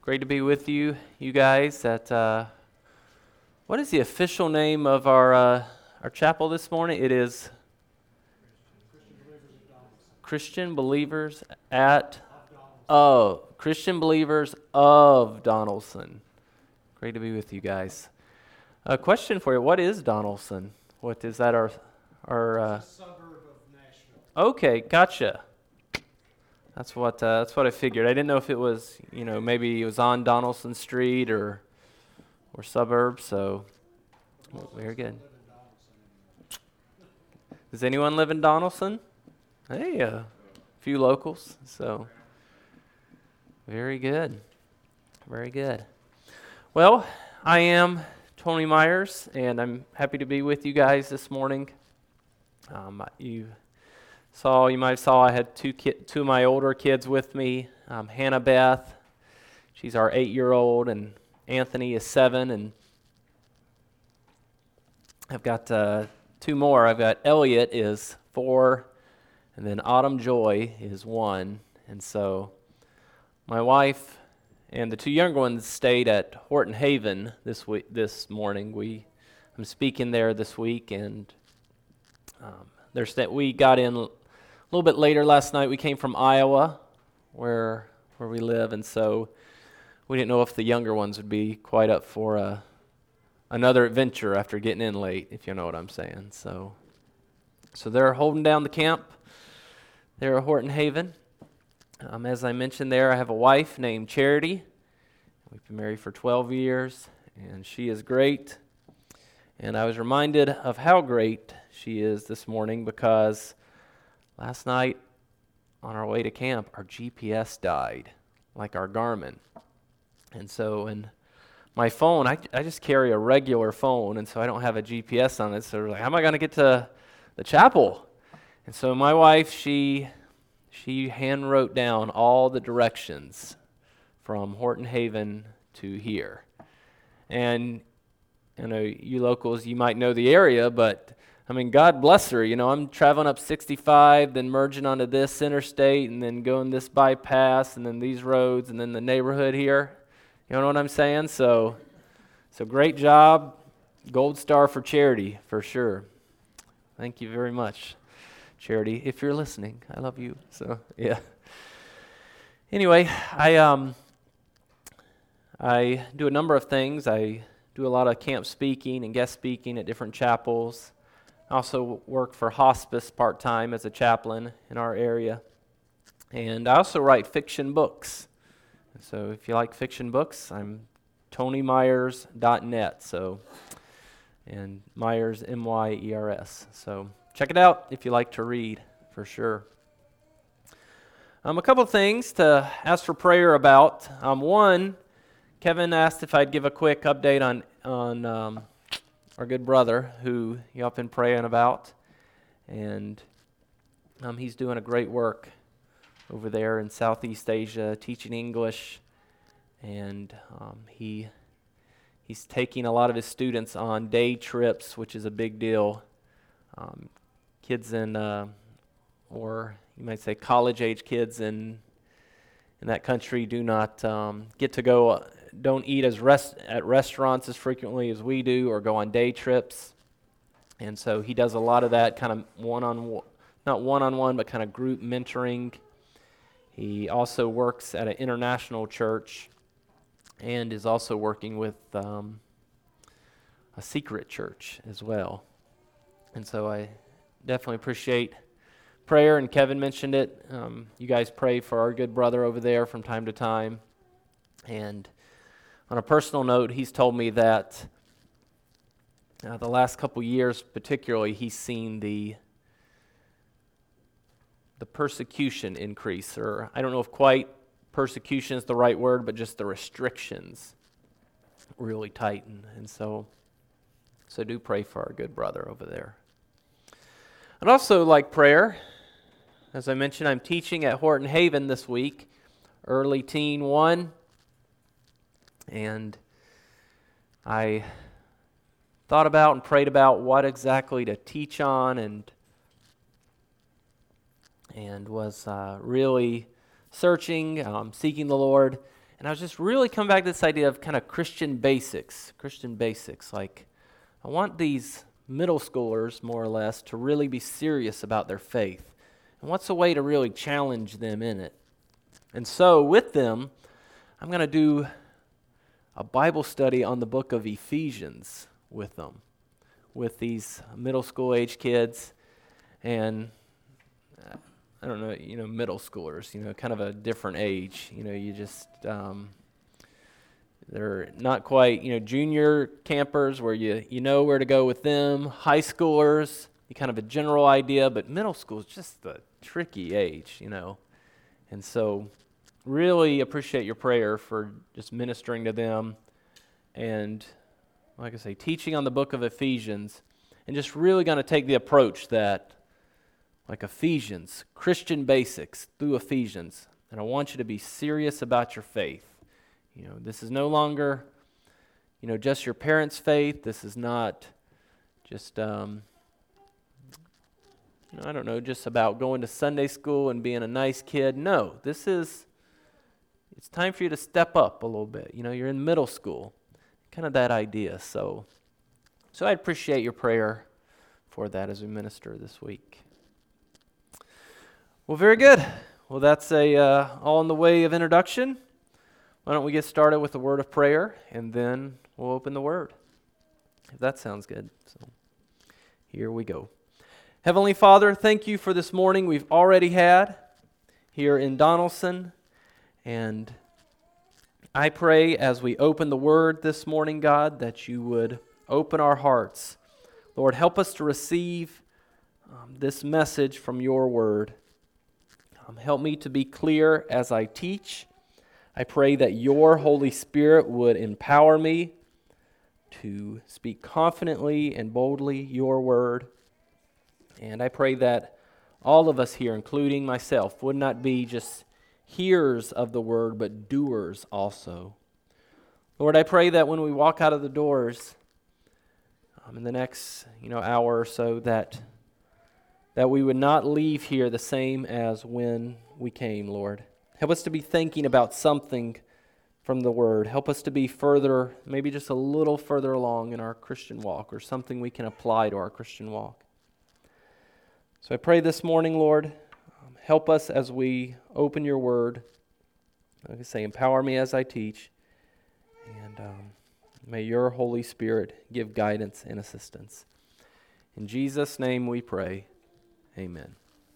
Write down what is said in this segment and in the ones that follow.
Great to be with you guys. What is the official name of our chapel this morning? It is Christian Believers Christian Believers of Donaldson. Great to be with you guys. A question for you: what is Donaldson? What is that? Our It's a suburb of Nashville. Okay, gotcha. That's what I figured. I didn't know if it was, maybe it was on Donaldson Street or suburbs. So very good. Does anyone live in Donaldson? Hey, a few locals. So very good, very good. Well, I am Tony Myers, and I'm happy to be with you guys this morning. You might have saw I had two of my older kids with me. Hannah Beth, she's our 8-year-old, and Anthony is 7, and I've got 2 more. I've got Elliot is 4, and then Autumn Joy is 1. And so my wife and the 2 younger ones stayed at Horton Haven this morning. I'm speaking there this week, and we got in a little bit later last night. We came from Iowa, where we live, and so we didn't know if the younger ones would be quite up for another adventure after getting in late, if you know what I'm saying. So they're holding down the camp there at Horton Haven. As I mentioned there, I have a wife named Charity. We've been married for 12 years, and she is great. And I was reminded of how great she is this morning because last night on our way to camp, our GPS died, like our Garmin. And so in my phone, I just carry a regular phone, and so I don't have a GPS on it. So we're like, how am I going to get to the chapel? And so my wife, she hand wrote down all the directions from Horton Haven to here. And I know you locals, you might know the area, but I mean, God bless her. I'm traveling up 65, then merging onto this interstate, and then going this bypass, and then these roads, and then the neighborhood here. You know what I'm saying? So great job. Gold star for Charity, for sure. Thank you very much, Charity. If you're listening, I love you. So, yeah. Anyway, I do a number of things. I do a lot of camp speaking and guest speaking at different chapels. I also work for hospice part-time as a chaplain in our area. And I also write fiction books. So if you like fiction books, I'm TonyMyers.net. And Myers, M-Y-E-R-S. So check it out if you like to read, for sure. A couple of things to ask for prayer about. One, Kevin asked if I'd give a quick update on our good brother who y'all been praying about, and he's doing a great work over there in Southeast Asia, teaching English, and he's taking a lot of his students on day trips, which is a big deal. Kids or you might say college-age kids in that country do not get to go. Don't eat at restaurants as frequently as we do or go on day trips. And so he does a lot of that kind of not one-on-one, but kind of group mentoring. He also works at an international church and is also working with a secret church as well. And so I definitely appreciate prayer, and Kevin mentioned it. You guys pray for our good brother over there from time to time. And on a personal note, he's told me that the last couple years particularly, he's seen the persecution increase, or I don't know if quite persecution is the right word, but just the restrictions really tighten. And so do pray for our good brother over there. I'd also like prayer. As I mentioned, I'm teaching at Horton Haven this week, Early Teen 1. And I thought about and prayed about what exactly to teach on, and was really searching, seeking the Lord. And I was just really coming back to this idea of kind of Christian basics. Like, I want these middle schoolers, more or less, to really be serious about their faith. And what's a way to really challenge them in it? And so, with them, I'm going to do a Bible study on the book of Ephesians with them, with these middle school age kids. And I don't know, middle schoolers, kind of a different age. You just, they're not quite, junior campers where you know where to go with them. High schoolers, you kind of a general idea, but middle school is just the tricky age, And so really appreciate your prayer for just ministering to them and, like I say, teaching on the book of Ephesians, and just really going to take the approach that, like Ephesians, Christian basics through Ephesians, and I want you to be serious about your faith. This is no longer, just your parents' faith. This is not just, just about going to Sunday school and being a nice kid. No, it's time for you to step up a little bit. You're in middle school, kind of that idea. So I appreciate your prayer for that as we minister this week. Well, very good. Well, that's all in the way of introduction. Why don't we get started with a word of prayer, and then we'll open the word, if that sounds good. So here we go. Heavenly Father, thank you for this morning we've already had here in Donaldson, and I pray as we open the word this morning, God, that you would open our hearts. Lord, help us to receive this message from your word. Help me to be clear as I teach. I pray that your Holy Spirit would empower me to speak confidently and boldly your word. And I pray that all of us here, including myself, would not be just hearers of the word, but doers also. Lord, I pray that when we walk out of the doors in the next hour or so, that we would not leave here the same as when we came, Lord. Help us to be thinking about something from the Word. Help us to be further, maybe just a little further along in our Christian walk, or something we can apply to our Christian walk. So I pray this morning, Lord, help us as we open your Word. Like I say, empower me as I teach, and may your Holy Spirit give guidance and assistance. In Jesus' name we pray. Amen.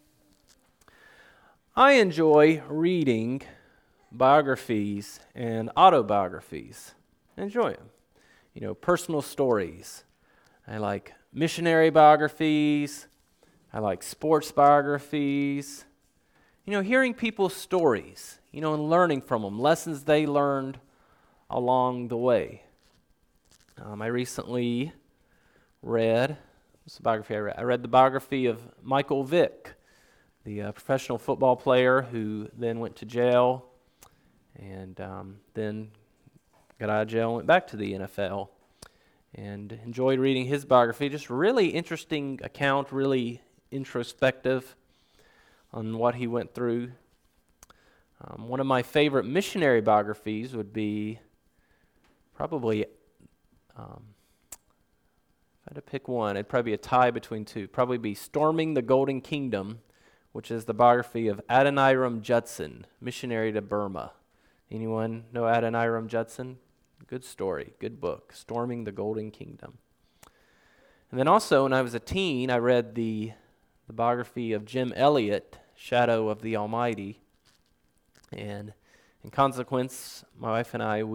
I enjoy reading biographies and autobiographies. I enjoy them. Personal stories. I like missionary biographies. I like sports biographies. Hearing people's stories, and learning from them, lessons they learned along the way. I recently read, what's the biography I read? I read the biography of Michael Vick, the professional football player who then went to jail and then got out of jail and went back to the NFL. And enjoyed reading his biography. Just really interesting account, really introspective on what he went through. One of my favorite missionary biographies would be probably, if I had to pick one, it'd probably be a tie between two. Probably be Storming the Golden Kingdom, which is the biography of Adoniram Judson, missionary to Burma. Anyone know Adoniram Judson? Good story, good book, Storming the Golden Kingdom. And then also, when I was a teen, I read the biography of Jim Elliot, Shadow of the Almighty. And in consequence, my wife and I,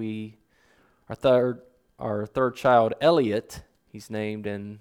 our third child, Elliot, he's named in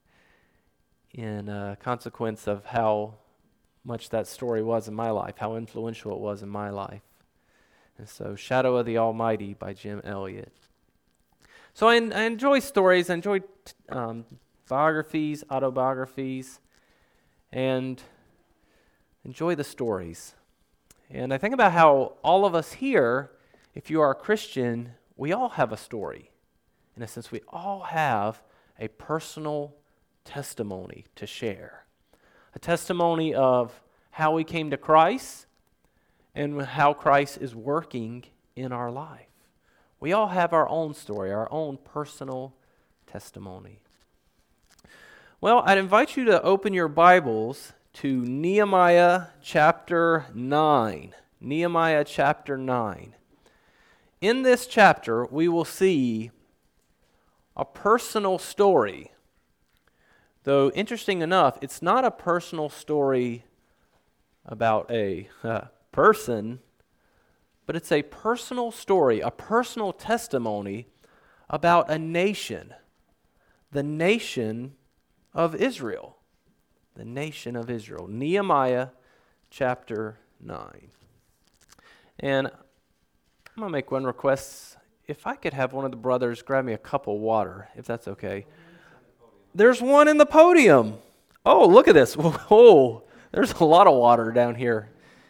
consequence of how much that story was in my life, how influential it was in my life. And so, Shadow of the Almighty by Jim Elliot. So I enjoy stories, I enjoy biographies, autobiographies, and enjoy the stories. And I think about how all of us here, if you are a Christian, we all have a story. In a sense, we all have a personal testimony to share. A testimony of how we came to Christ and how Christ is working in our life. We all have our own story, our own personal testimony. Well, I'd invite you to open your Bibles to Nehemiah chapter 9. Nehemiah chapter 9. In this chapter, we will see a personal story. Though, interesting enough, it's not a personal story about a person, but it's a personal story, a personal testimony about a nation, the nation of Israel. The nation of Israel. Nehemiah chapter 9. And I'm going to make one request. If I could have one of the brothers grab me a cup of water, if that's okay. There's one in the podium. Oh, look at this. Whoa, there's a lot of water down here.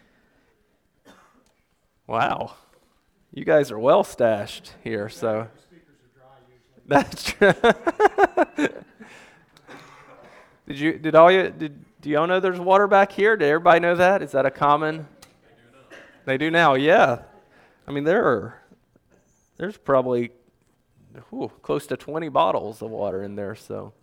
Wow. You guys are well stashed here, so. That's true. Do y'all know there's water back here? Did everybody know that? Is that a common? They do now, yeah. I mean, there's probably close to 20 bottles of water in there, so.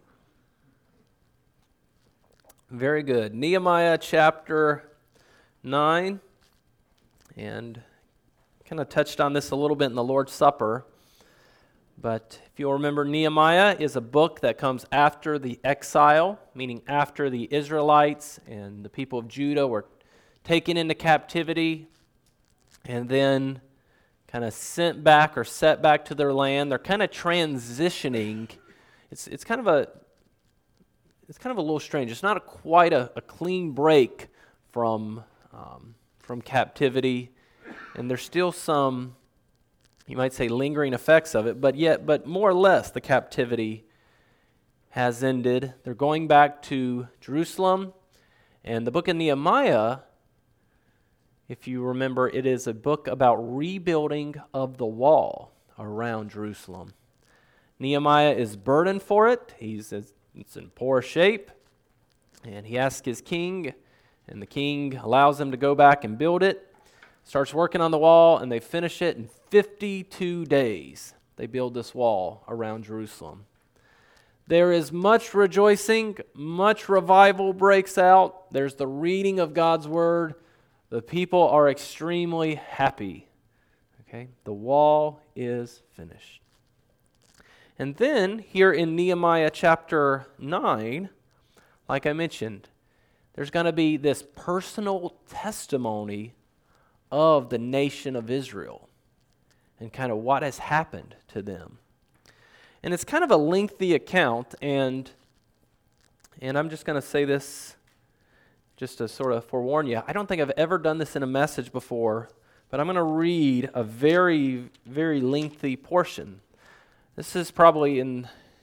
Very good. Nehemiah chapter 9, and kind of touched on this a little bit in the Lord's Supper. But if you'll remember, Nehemiah is a book that comes after the exile, meaning after the Israelites and the people of Judah were taken into captivity and then kind of sent back or set back to their land. They're kind of transitioning. It's kind of a little strange. It's not quite a clean break from captivity, and there's still some, you might say, lingering effects of it, but more or less the captivity has ended. They're going back to Jerusalem, and the book of Nehemiah, if you remember, it is a book about rebuilding of the wall around Jerusalem. Nehemiah is burdened for it. It's in poor shape, and he asks his king, and the king allows him to go back and build it. Starts working on the wall, and they finish it in 52 days. They build this wall around Jerusalem. There is much rejoicing, much revival breaks out. There's the reading of God's word. The people are extremely happy. Okay, the wall is finished. And then here in Nehemiah chapter 9, like I mentioned, there's going to be this personal testimony of the nation of Israel and kind of what has happened to them. And it's kind of a lengthy account, and I'm just going to say this just to sort of forewarn you. I don't think I've ever done this in a message before, but I'm going to read a very, very lengthy portion. This is probably in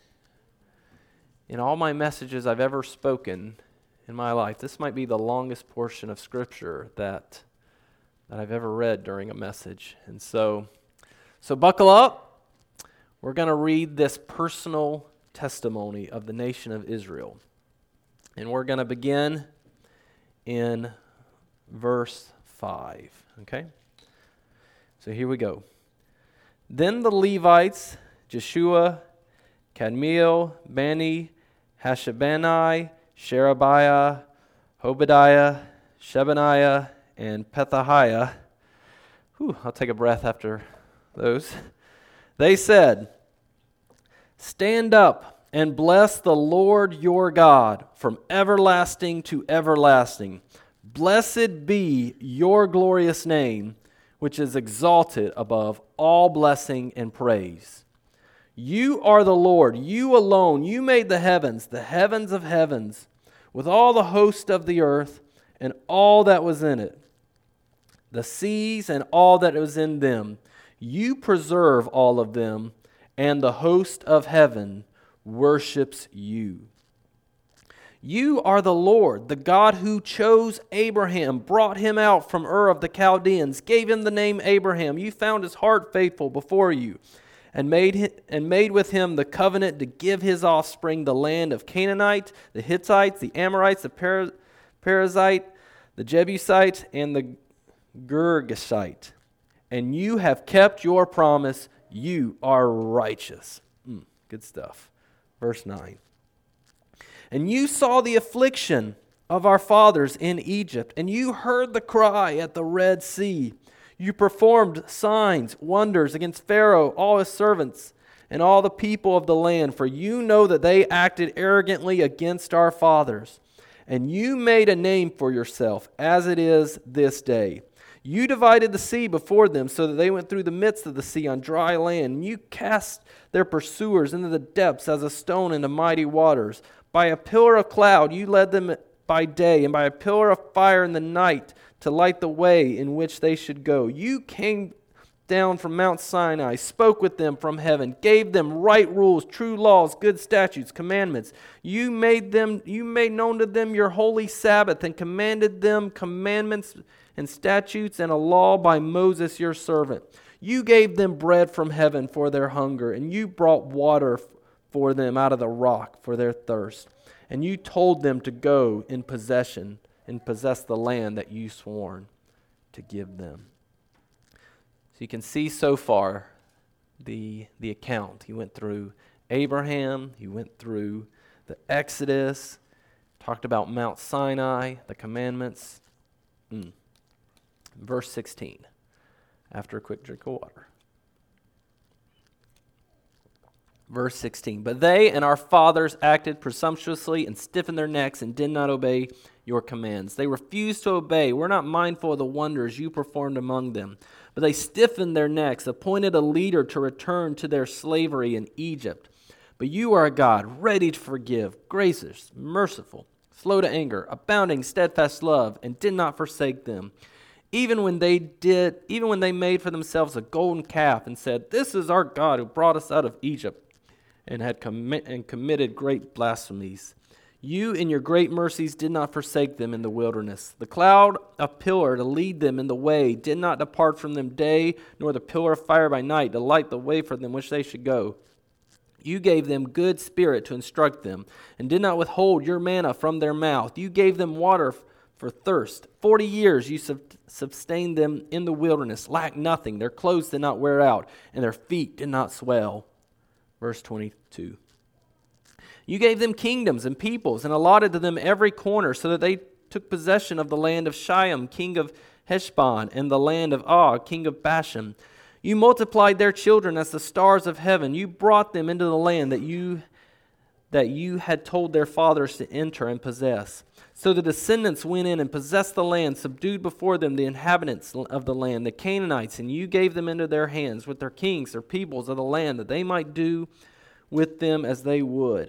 all my messages I've ever spoken in my life, this might be the longest portion of Scripture that I've ever read during a message. And so buckle up. We're going to read this personal testimony of the nation of Israel. And we're going to begin in verse 5. Okay? So here we go. Then the Levites, Jeshua, Kadmiel, Bani, Hashabani, Sherebiah, Obadiah, Shebaniah, and Pethahiah. I'll take a breath after those. They said, "Stand up and bless the Lord your God from everlasting to everlasting. Blessed be your glorious name, which is exalted above all blessing and praise. You are the Lord, you alone. You made the heavens of heavens, with all the host of the earth and all that was in it, the seas and all that was in them. You preserve all of them, and the host of heaven worships you. You are the Lord, the God who chose Abraham, brought him out from Ur of the Chaldeans, gave him the name Abraham. You found his heart faithful before you, and made with him the covenant to give his offspring the land of Canaanite, the Hittites, the Amorites, the Perizzite, the Jebusite, and the Girgashite. and you have kept your promise. You are righteous. Good stuff. Verse 9. And you saw the affliction of our fathers in Egypt, and you heard the cry at the Red Sea. You performed signs, wonders against Pharaoh, all his servants, and all the people of the land, for you know that they acted arrogantly against our fathers. And you made a name for yourself, as it is this day. You divided the sea before them, so that they went through the midst of the sea on dry land. And you cast their pursuers into the depths as a stone into mighty waters. By a pillar of cloud you led them by day, and by a pillar of fire in the night to light the way in which they should go. You came down from Mount Sinai, spoke with them from heaven, gave them right rules, true laws, good statutes, commandments. You made known to them your holy Sabbath, and commanded them commandments and statutes and a law by Moses your servant. You gave them bread from heaven for their hunger, and you brought water for them out of the rock for their thirst. And you told them to go and possess the land that you sworn to give them. So you can see so far the account. He went through Abraham, he went through the Exodus, talked about Mount Sinai, the commandments. Verse 16, after a quick drink of water. Verse 16, but they and our fathers acted presumptuously and stiffened their necks and did not obey your commands. They refused to obey, were not mindful of the wonders you performed among them. But they stiffened their necks, appointed a leader to return to their slavery in Egypt. But you are a God ready to forgive, gracious, merciful, slow to anger, abounding steadfast love, and did not forsake them. Even when they made for themselves a golden calf and said, "This is our God who brought us out of Egypt," and had committed great blasphemies. You in your great mercies did not forsake them in the wilderness. The cloud, a pillar to lead them in the way, did not depart from them day, nor the pillar of fire by night to light the way for them which they should go. You gave them good spirit to instruct them, and did not withhold your manna from their mouth. You gave them water for thirst. 40 years you sustained them in the wilderness, lacked nothing. Their clothes did not wear out, and their feet did not swell. Verse 22. You gave them kingdoms and peoples, and allotted to them every corner, so that they took possession of the land of Shiam, king of Heshbon, and the land of Og, king of Bashan. You multiplied their children as the stars of heaven. You brought them into the land that you had told their fathers to enter and possess. So the descendants went in and possessed the land, subdued before them the inhabitants of the land, the Canaanites, and you gave them into their hands with their kings, their peoples of the land, that they might do with them as they would.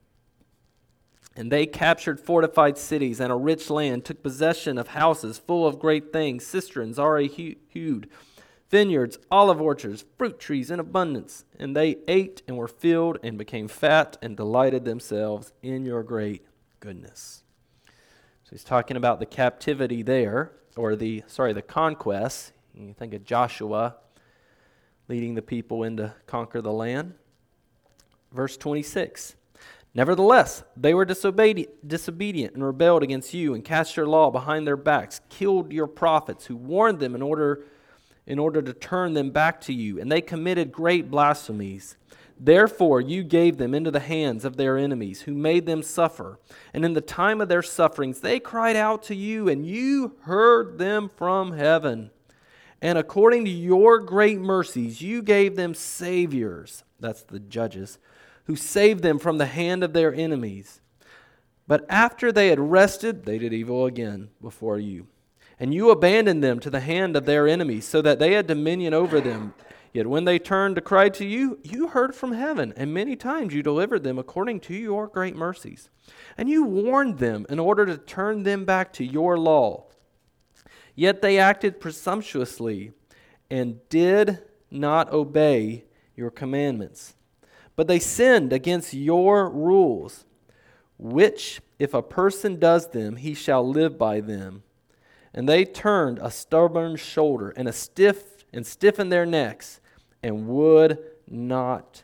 And they captured fortified cities and a rich land, took possession of houses full of great things, cisterns already hewed, vineyards, olive orchards, fruit trees in abundance. And they ate and were filled and became fat and delighted themselves in your great goodness. So he's talking about the captivity there, or the conquest. You think of Joshua leading the people in to conquer the land. Verse 26. Nevertheless, they were disobedient and rebelled against you and cast your law behind their backs, killed your prophets who warned them in order to turn them back to you, and they committed great blasphemies. Therefore you gave them into the hands of their enemies, who made them suffer. And in the time of their sufferings they cried out to you, and you heard them from heaven. And according to your great mercies you gave them saviors, that's the judges, who saved them from the hand of their enemies. But after they had rested, they did evil again before you. And you abandoned them to the hand of their enemies, so that they had dominion over them. Yet when they turned to cry to you, you heard from heaven, and many times you delivered them according to your great mercies. And you warned them in order to turn them back to your law. Yet they acted presumptuously and did not obey your commandments. But they sinned against your rules, which if a person does them, he shall live by them. And they turned a stubborn shoulder and stiffened their necks, and would not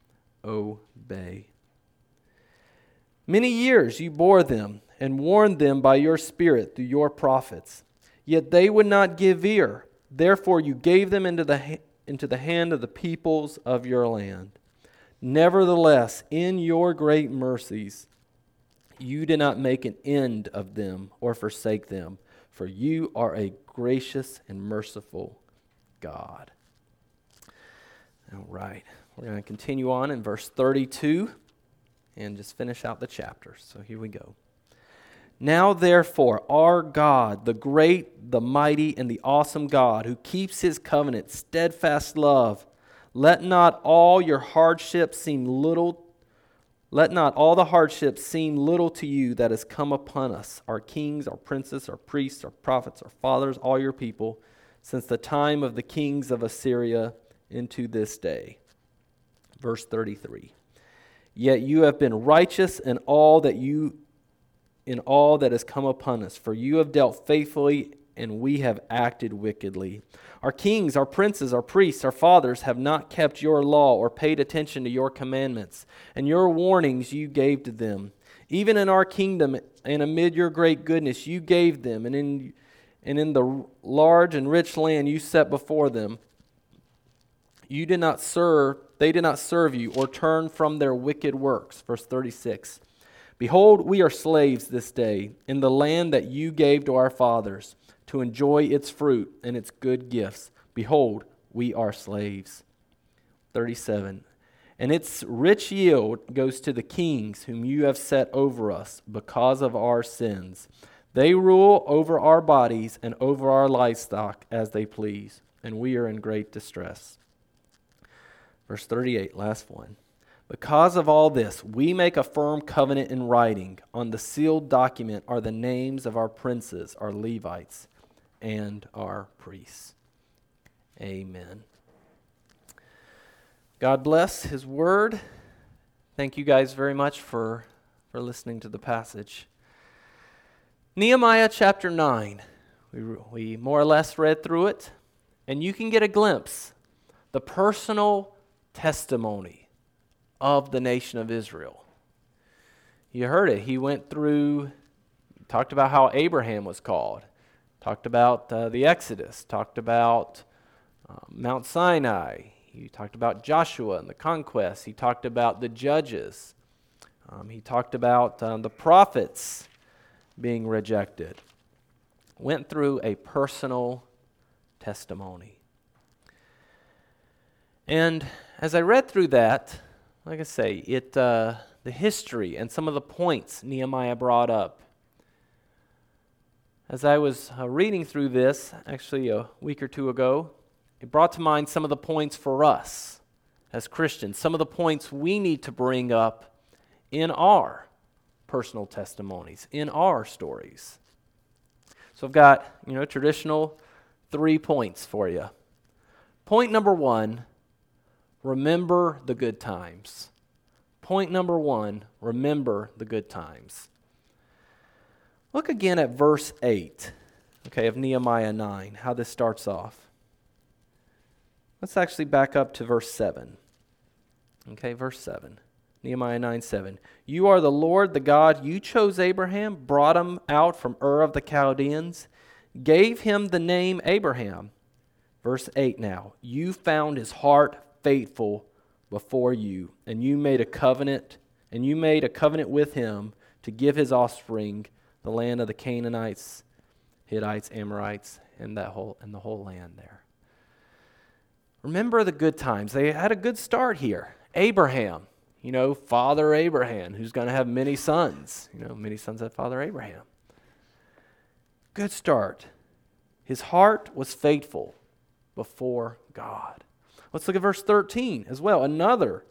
obey. Many years you bore them and warned them by your Spirit through your prophets. Yet they would not give ear. Therefore you gave them into the hand of the peoples of your land. Nevertheless, in your great mercies, you did not make an end of them or forsake them, for you are a gracious and merciful God. All right, we're going to continue on in verse 32 and just finish out the chapter. So here we go. Now therefore, our God, the great, the mighty, and the awesome God, who keeps his covenant, steadfast love, let not all the hardships seem little to you that has come upon us, our kings, our princes, our priests, our prophets, our fathers, all your people, since the time of the kings of Assyria into this day. Verse 33. Yet you have been righteous in all that has come upon us, for you have dealt faithfully, and we have acted wickedly. Our kings, our princes, our priests, our fathers have not kept your law or paid attention to your commandments, and your warnings you gave to them. Even in our kingdom and amid your great goodness you gave them, and in the large and rich land you set before them. They did not serve you or turn from their wicked works. Verse 36. Behold, we are slaves this day in the land that you gave to our fathers, to enjoy its fruit and its good gifts. Behold, we are slaves. 37. And its rich yield goes to the kings whom you have set over us because of our sins. They rule over our bodies and over our livestock as they please, and we are in great distress. Verse 38, last one. Because of all this, we make a firm covenant in writing. On the sealed document are the names of our princes, our Levites, and our priests. Amen. God bless His Word. Thank you guys very much for listening to the passage. Nehemiah chapter 9. We more or less read through it, and you can get a glimpse, the personal testimony of the nation of Israel. You heard it. He went through, talked about how Abraham was called, talked about the Exodus, talked about Mount Sinai. He talked about Joshua and the conquest. He talked about the judges. He talked about the prophets being rejected. Went through a personal testimony. And as I read through that, like I say, the history and some of the points Nehemiah brought up. As I was reading through this, actually a week or two ago, it brought to mind some of the points for us as Christians, some of the points we need to bring up in our personal testimonies, in our stories. So I've got, traditional 3 points for you. Point number 1, remember the good times. Point number 1, remember the good times. Look again at verse 8, of Nehemiah 9, how this starts off. Let's actually back up to verse 7. Verse 7. Nehemiah 9:7. You are the Lord, the God. You chose Abraham, brought him out from Ur of the Chaldeans, gave him the name Abraham. Verse 8 now. You found his heart faithful before you, and you made a covenant with him to give his offspring the land of the Canaanites, Hittites, Amorites, and the whole land there. Remember the good times. They had a good start here. Abraham, Father Abraham, who's going to have many sons. Many sons had Father Abraham. Good start. His heart was faithful before God. Let's look at verse 13 as well. Another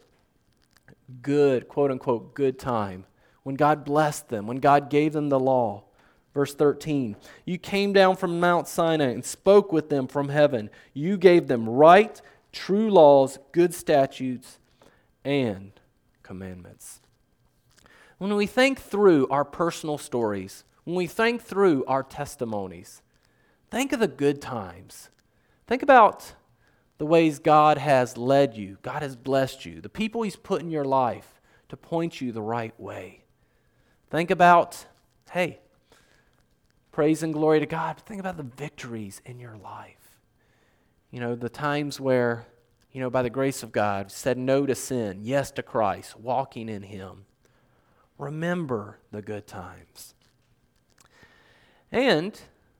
good, quote-unquote, good time when God blessed them, when God gave them the law. Verse 13, you came down from Mount Sinai and spoke with them from heaven. You gave them right, true laws, good statutes, and commandments. When we think through our personal stories, when we think through our testimonies, think of the good times. Think about the ways God has led you, God has blessed you, the people He's put in your life to point you the right way. Think about, praise and glory to God, but think about the victories in your life. The times where, by the grace of God, said no to sin, yes to Christ, walking in Him. Remember the good times. And,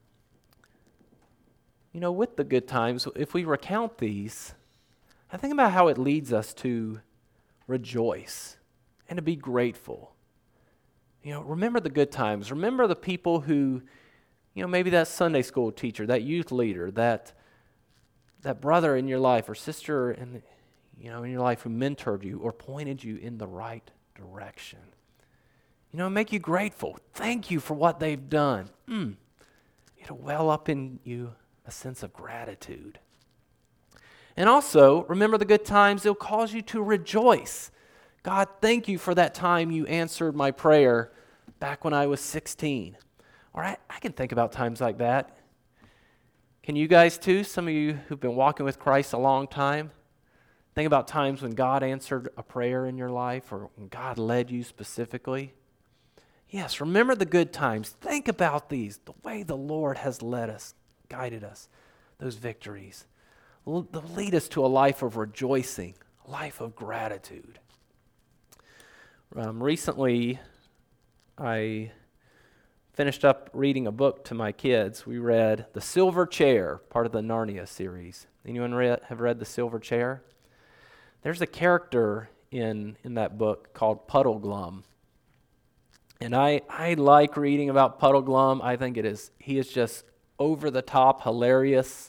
with the good times, if we recount these, I think about how it leads us to rejoice and to be grateful. Remember the good times. Remember the people who, maybe that Sunday school teacher, that youth leader, that brother in your life or sister in your life who mentored you or pointed you in the right direction. Make you grateful. Thank you for what they've done. It'll well up in you a sense of gratitude. And also, remember the good times. It'll cause you to rejoice. God, thank you for that time you answered my prayer back when I was 16. All right, I can think about times like that. Can you guys too? Some of you who've been walking with Christ a long time, think about times when God answered a prayer in your life or when God led you specifically. Yes, remember the good times. Think about these, the way the Lord has led us, guided us, those victories. They'll lead us to a life of rejoicing, a life of gratitude. Recently, I finished up reading a book to my kids. We read The Silver Chair, part of the Narnia series. Anyone have read The Silver Chair? There's a character in that book called Puddleglum. And I like reading about Puddleglum. I think he is just over the top hilarious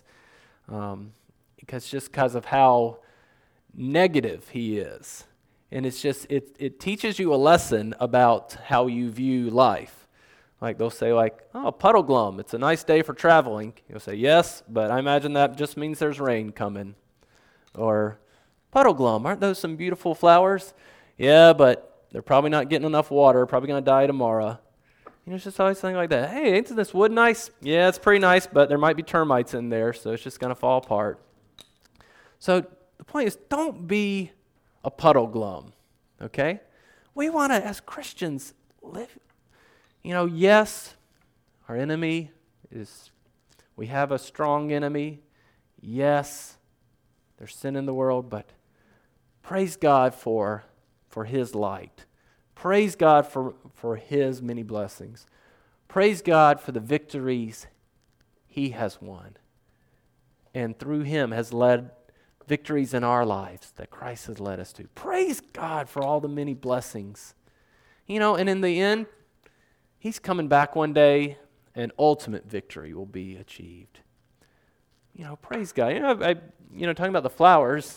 because of how negative he is. And it's just, it teaches you a lesson about how you view life. Like they'll say oh, Puddleglum, it's a nice day for traveling. You'll say, yes, but I imagine that just means there's rain coming. Or, Puddleglum, aren't those some beautiful flowers? Yeah, but they're probably not getting enough water, probably going to die tomorrow. It's just always something like that. Hey, ain't this wood nice? Yeah, it's pretty nice, but there might be termites in there, so it's just going to fall apart. So the point is, don't be a Puddleglum, okay? We want to, as Christians, live. Yes, our enemy we have a strong enemy. Yes, there's sin in the world, but praise God for His light. Praise God for His many blessings. Praise God for the victories He has won. And through Him has led victories in our lives that Christ has led us to. Praise God for all the many blessings. And in the end, He's coming back one day and ultimate victory will be achieved. Praise God. Talking about the flowers,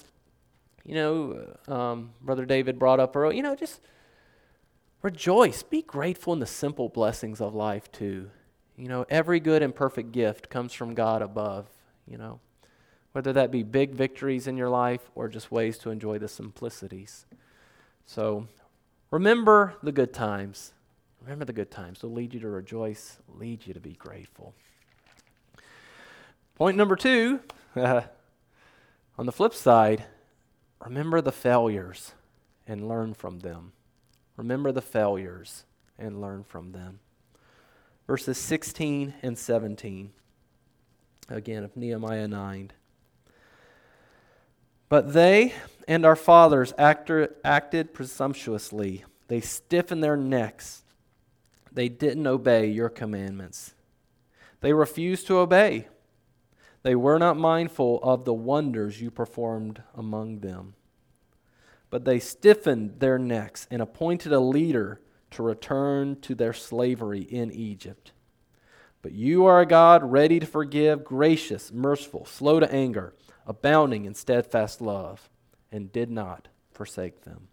Brother David brought up earlier, just rejoice. Be grateful in the simple blessings of life too. Every good and perfect gift comes from God above, whether that be big victories in your life or just ways to enjoy the simplicities. So remember the good times. Remember the good times. They'll lead you to rejoice, lead you to be grateful. Point number 2, on the flip side, remember the failures and learn from them. Remember the failures and learn from them. Verses 16 and 17, again, of Nehemiah 9. But they and our fathers acted presumptuously. They stiffened their necks. They didn't obey your commandments. They refused to obey. They were not mindful of the wonders you performed among them. But they stiffened their necks and appointed a leader to return to their slavery in Egypt. But you are a God ready to forgive, gracious, merciful, slow to anger, abounding in steadfast love, and did not forsake them.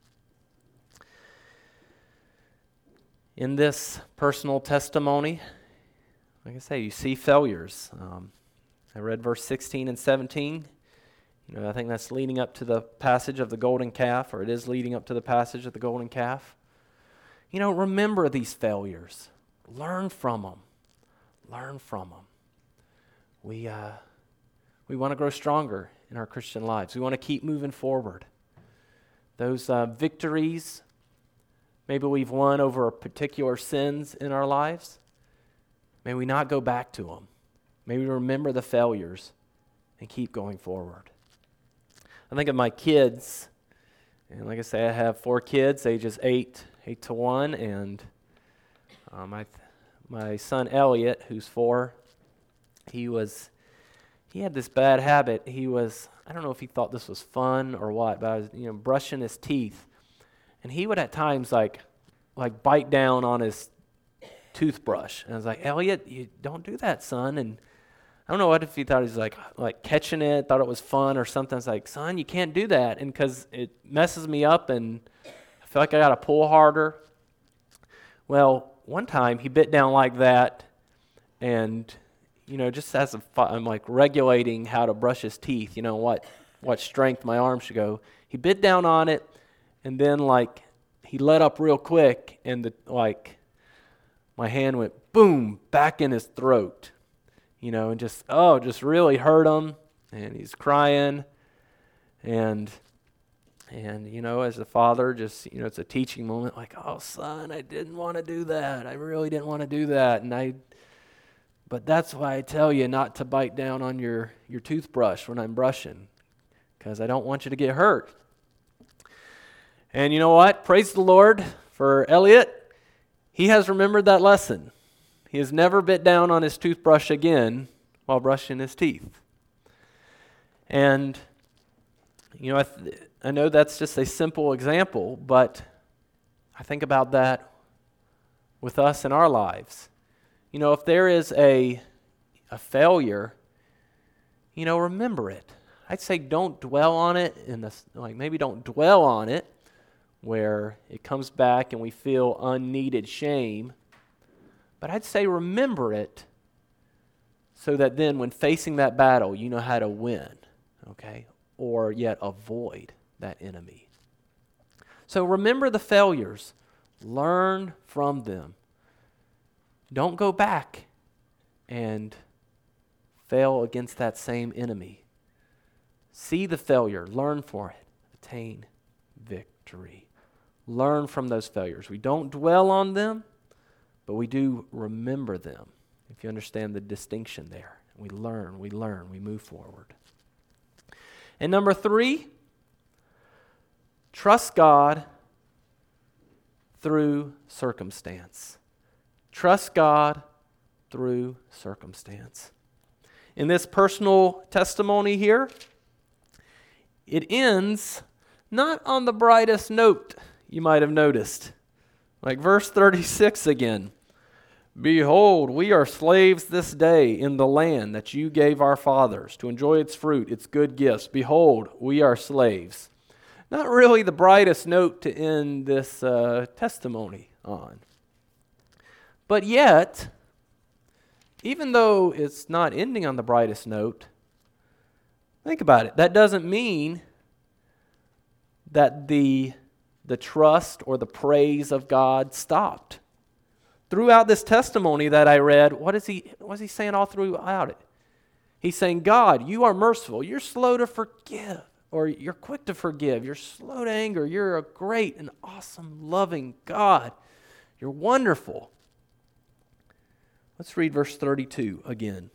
In this personal testimony, like I say, you see failures. I read verse 16 and 17. I think that's leading up to the passage of the golden calf, or it is leading up to the passage of the golden calf. Remember these failures. Learn from them. Learn from them. We want to grow stronger in our Christian lives. We want to keep moving forward. Those victories, maybe we've won over particular sins in our lives. May we not go back to them. May we remember the failures and keep going forward. I think of my kids, and like I say, I have 4 kids, ages 8 to 1, and my son Elliot, who's 4, he had this bad habit. I don't know if he thought this was fun or what, but I was, brushing his teeth, and he would at times like bite down on his toothbrush. And I was like, Elliot, you don't do that, son. And I don't know what if he thought he was like catching it, thought it was fun or something. I was like, son, you can't do that, and because it messes me up, and I feel like I got to pull harder. Well, one time he bit down like that, and just as I'm like regulating how to brush his teeth, what strength my arm should go. He bit down on it, and then he let up real quick, and my hand went boom back in his throat, and just really hurt him, and he's crying, and as a father, just it's a teaching moment, like, oh son, I didn't want to do that. I really didn't want to do that, but that's why I tell you not to bite down on your toothbrush when I'm brushing, because I don't want you to get hurt. And you know what? Praise the Lord for Elliot. He has remembered that lesson. He has never bit down on his toothbrush again while brushing his teeth. And, I know that's just a simple example, but I think about that with us in our lives. If there is a failure, remember it. I'd say don't dwell on it maybe don't dwell on it where it comes back and we feel unneeded shame. But I'd say remember it so that then when facing that battle, you know how to win, okay? Or yet avoid that enemy. So remember the failures. Learn from them. Don't go back and fail against that same enemy. See the failure, learn for it, attain victory. Learn from those failures. We don't dwell on them, but we do remember them. If you understand the distinction there. We learn, we move forward. And number 3, trust God through circumstance. Trust God through circumstance. In this personal testimony here, it ends not on the brightest note, you might have noticed. Like verse 36 again. Behold, we are slaves this day in the land that you gave our fathers to enjoy its fruit, its good gifts. Behold, we are slaves. Not really the brightest note to end this testimony on. But yet, even though it's not ending on the brightest note, think about it. That doesn't mean that the trust or the praise of God stopped. Throughout this testimony that I read, what is he saying all throughout it? He's saying, God, you are merciful. You're slow to forgive, or you're quick to forgive. You're slow to anger. You're a great and awesome, loving God. You're wonderful. Let's read verse 32 again.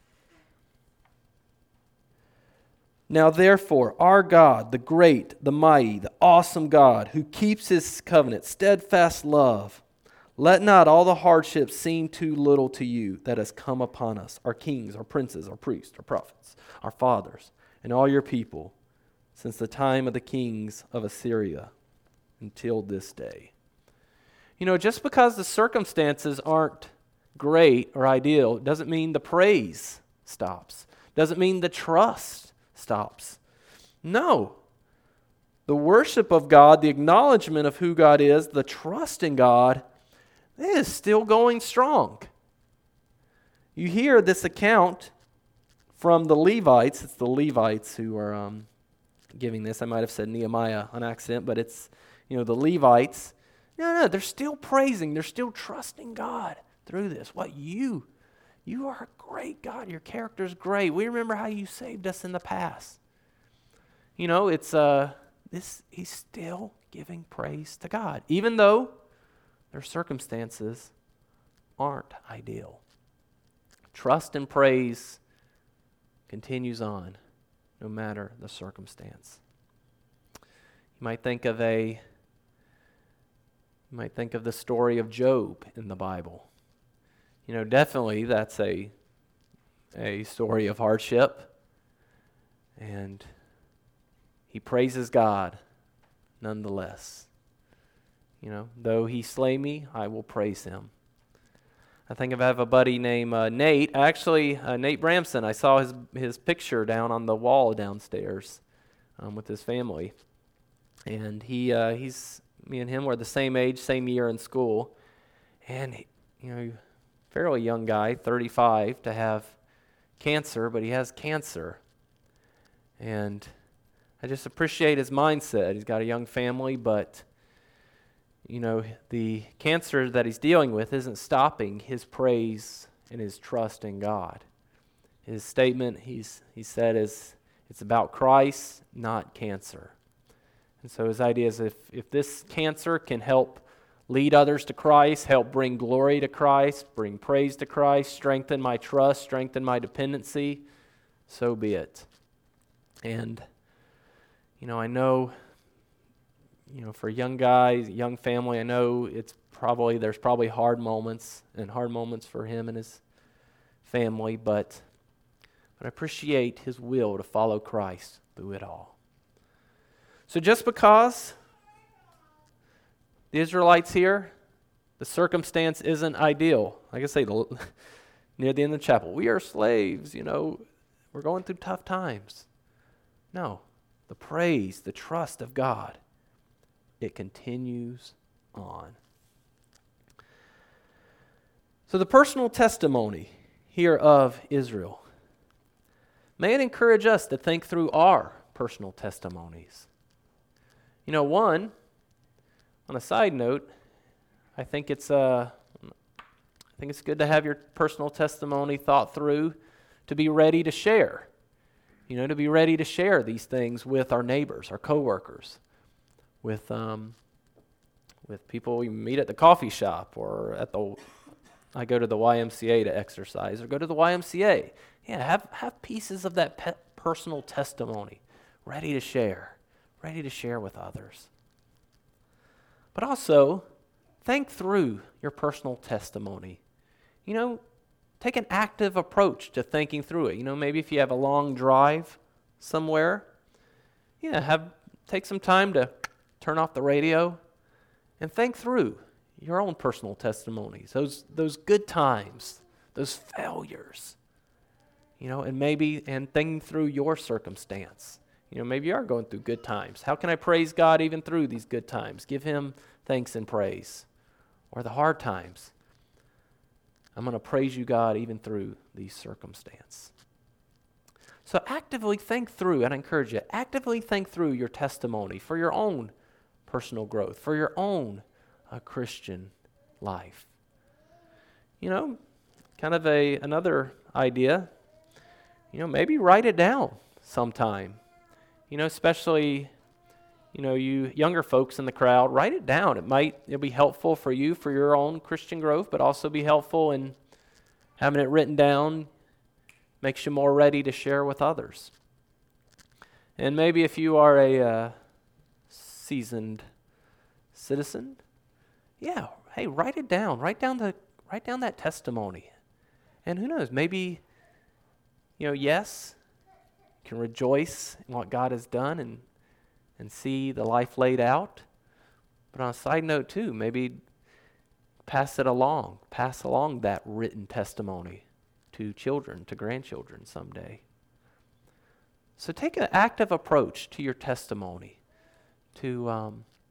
Now therefore, our God, the great, the mighty, the awesome God, who keeps his covenant, steadfast love, let not all the hardships seem too little to you that has come upon us, our kings, our princes, our priests, our prophets, our fathers, and all your people, since the time of the kings of Assyria until this day. Just because the circumstances aren't great or ideal doesn't mean the praise stops. Doesn't mean the trust stops. No. The worship of God, the acknowledgement of who God is, the trust in God, it is still going strong. You hear this account from the Levites. It's the Levites who are giving this. I might have said Nehemiah on accident, but it's, the Levites. No, they're still praising. They're still trusting God through this. You are a great God. Your character's great. We remember how you saved us in the past. He's still giving praise to God, even though their circumstances aren't ideal. Trust and praise continues on no matter the circumstance. You might think of the story of Job in the Bible. Definitely that's a story of hardship, and he praises God nonetheless. Though he slay me, I will praise him. I have a buddy named Nate. Actually, Nate Bramson. I saw his picture down on the wall downstairs with his family, and he's me and him were the same age, same year in school, and fairly young guy, 35, to have cancer, but he has cancer, and I just appreciate his mindset. He's got a young family, but the cancer that he's dealing with isn't stopping his praise and his trust in God. His statement, he said, is it's about Christ, not cancer. And so his idea is if this cancer can help lead others to Christ, help bring glory to Christ, bring praise to Christ, strengthen my trust, strengthen my dependency, so be it. And, I know, for young guys, young family, I know there's probably hard moments for him and his family, but I appreciate his will to follow Christ through it all. So just because the Israelites here, the circumstance isn't ideal. Like I say, near the end of the chapel, we are slaves, we're going through tough times. No, the praise, the trust of God, it continues on. So the personal testimony here of Israel, may it encourage us to think through our personal testimonies. One, on a side note, I think it's good to have your personal testimony thought through, to be ready to share. To be ready to share these things with our neighbors, our coworkers, with people we meet at the coffee shop or I go to the YMCA to exercise or go to the YMCA. Yeah, have pieces of that personal testimony ready to share with others. But also, think through your personal testimony. Take an active approach to thinking through it. Maybe if you have a long drive somewhere, take some time to turn off the radio and think through your own personal testimonies, those good times, those failures, and thinking through your circumstance. Maybe you are going through good times. How can I praise God even through these good times? Give him thanks and praise. Or the hard times. I'm going to praise you, God, even through these circumstances. So actively think through, and I encourage you, actively think through your testimony for your own personal growth, for your own Christian life. Kind of another idea, maybe write it down sometime. Especially, you younger folks in the crowd, write it down. It'll be helpful for you for your own Christian growth, but also be helpful in having it written down. Makes you more ready to share with others. And maybe if you are a seasoned citizen, hey, write it down. Write down that testimony. And who knows, maybe, yes, you can rejoice in what God has done and see the life laid out. But on a side note too, maybe pass along that written testimony to children, to grandchildren someday. So take an active approach to your testimony to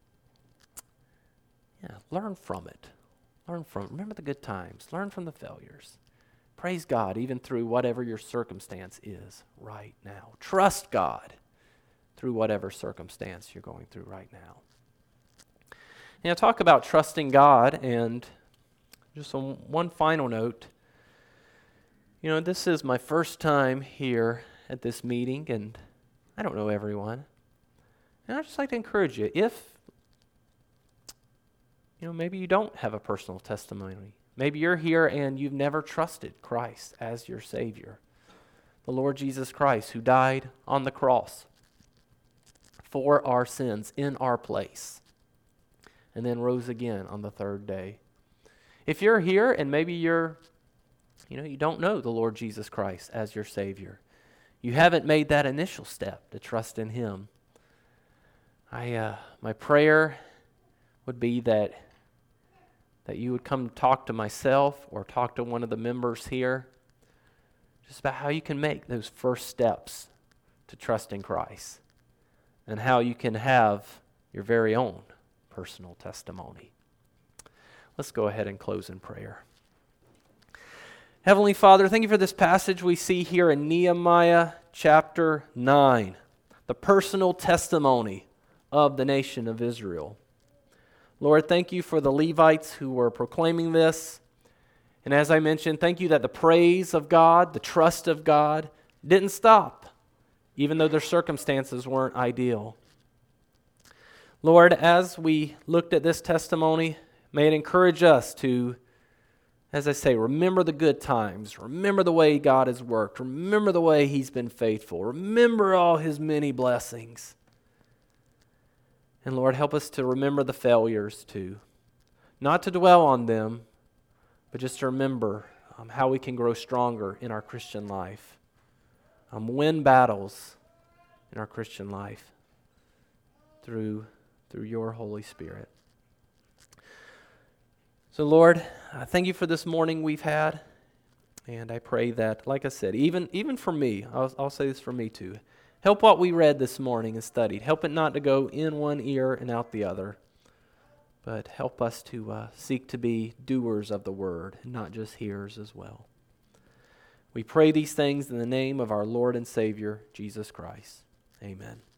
learn from it. Remember the good times. Learn from the failures. Praise God even through whatever your circumstance is right now. Trust God through whatever circumstance you're going through right now. Talk about trusting God, and just one final note. This is my first time here at this meeting, and I don't know everyone. And I'd just like to encourage you, if maybe you don't have a personal testimony. Maybe you're here and you've never trusted Christ as your Savior. the Lord Jesus Christ, who died on the cross for our sins in our place, and then rose again on the third day. If you're here and maybe you don't know the Lord Jesus Christ as your Savior, you haven't made that initial step to trust in Him, my prayer would be that you would come talk to myself or talk to one of the members here just about how you can make those first steps to trust in Christ and how you can have your very own personal testimony. Let's go ahead and close in prayer. Heavenly Father, thank you for this passage we see here in Nehemiah chapter 9, the personal testimony of the nation of Israel. Lord, thank you for the Levites who were proclaiming this. And as I mentioned, thank you that the praise of God, the trust of God, didn't stop, even though their circumstances weren't ideal. Lord, as we looked at this testimony, may it encourage us to, as I say, remember the good times, remember the way God has worked, remember the way He's been faithful, remember all His many blessings. And Lord, help us to remember the failures too, not to dwell on them, but just to remember how we can grow stronger in our Christian life, win battles in our Christian life through your Holy Spirit. So Lord, thank you for this morning we've had, and I pray that, like I said, even for me, I'll say this for me too, help what we read this morning and studied. Help it not to go in one ear and out the other, but help us to seek to be doers of the word, and not just hearers as well. We pray these things in the name of our Lord and Savior, Jesus Christ. Amen.